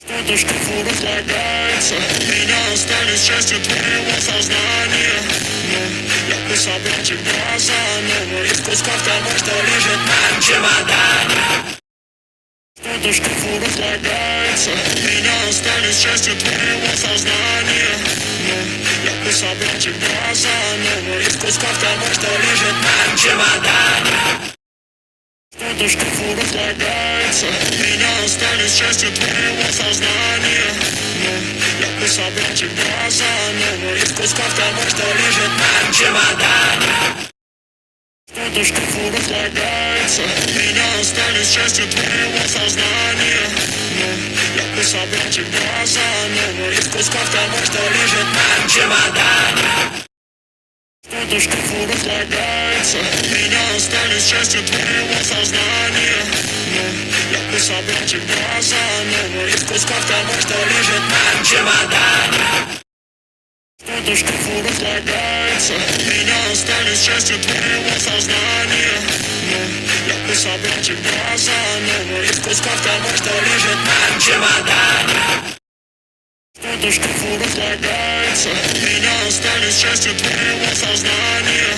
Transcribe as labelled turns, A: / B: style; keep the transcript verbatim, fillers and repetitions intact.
A: Что-то, что разлагается. Меня остались части твоего сознания. Но я бы собрал тебя заново из кусков того, что лежит на чемодане. Что-то, что разлагается. Меня остались части твоего сознания. Но я бы собрал тебя заново из кусков того, что лежит на чемодане. Что-то, что разлагается. Меня остались части твоего сознания. Но я бы собрал тебя заново из кусков того, что лежит на чемодане. Что-то, что разлагается. Меня остались части твоего сознания. Но я бы собрал тебя заново из кусков того, что лежит на чемодане. Что-то, что разлагается. Меня остались части твоего сознания. Но я бы собрал тебя заново из кусков того, что лежит на чемодане. Что-то, что разлагается. Меня остались части твоего сознания. Но я бы собрал тебя заново из кусков того, что лежит на чемодане. Что-то, что разлагается. Меня остались части твоего сознания.